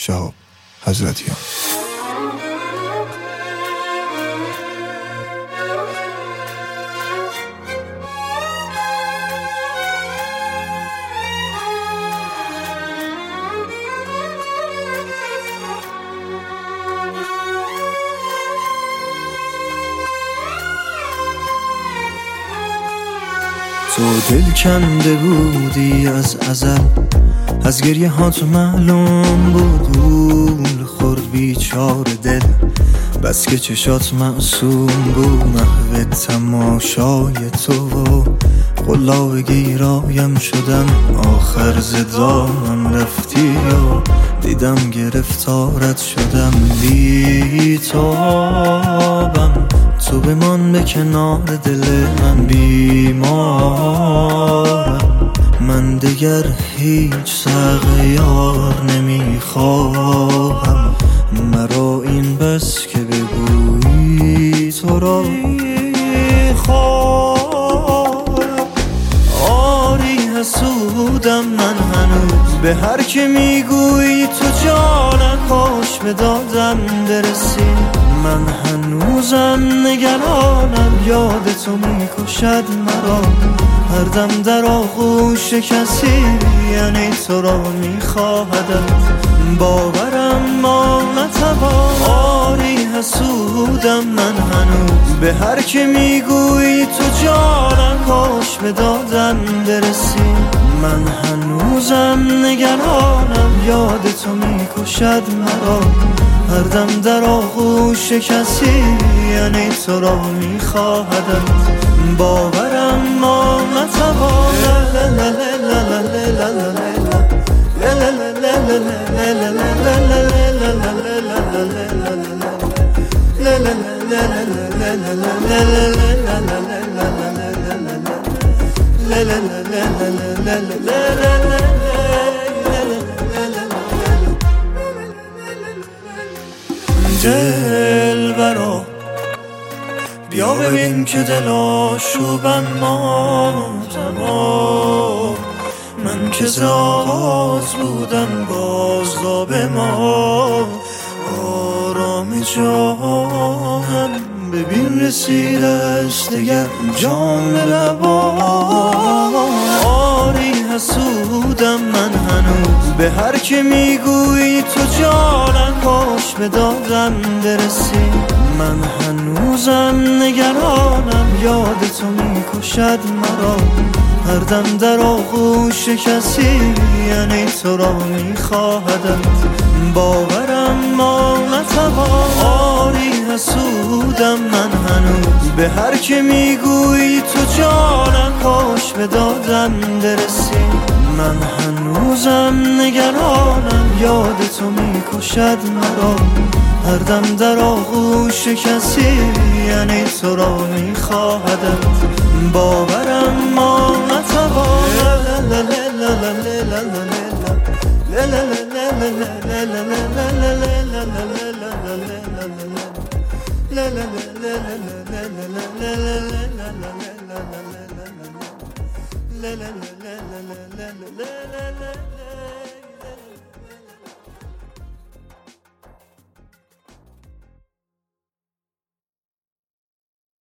شهاب حضرتیان. تو دل کنده بودی از ازل، از گریه هات معلوم بود گول خورد بیچاره دل، بس که چشات معصوم بود. محو تماشای تو و قلاب گیرایم شدم، آخر زدامم رفتی و دیدم گرفتارت شدم. بی تابم تو بمان به کنار دل من، بیمارم من دیگر هیچ سغیار نمیخواهم. مرا این بس که بگویی تو را خواهم. آری حسودم من هنوز به هر که میگویی تو جانم، کاش به دادم برسی. من هنوزم نگرانم، یاد تو میکشد مرا. هر دم در آغوش کسی یعنی تو را میخواهدم، باورم ما نتوان. آری حسودم من هنوز به هر که میگویی تو جانم، کاش به دادم برسی. من هنوزم نگرانم، یاد تو میکشد مرا. هر دم در آغوش کسی یعنی تو را میخواهدم، باورم ما نتوان. دلبرا بیا ببین که دل آشوبم ماتم. من که ز آغاز بودم بازداب ما، آرام جانم ببین رسیده است دیگر جام لبا. آری حسودم من هنوز به هر که میگویی تو جانم، کاش به دادم برسی. من هنوزم نگرانم، یاد تو میکشد مرا. هر دم در آغوش کسی یعنی تو را میخواهدم، باورم ما نتوان. آری حسودم من هنوز به هر که میگویی تو جانم، کاش به دادم برسی. من هنوزم نگرانم، یاد تو میکشد مرا. هر دم در آغوش کسی یعنی تو را میخواهدم، باورم ما نتوان. la la la la la la la la la la la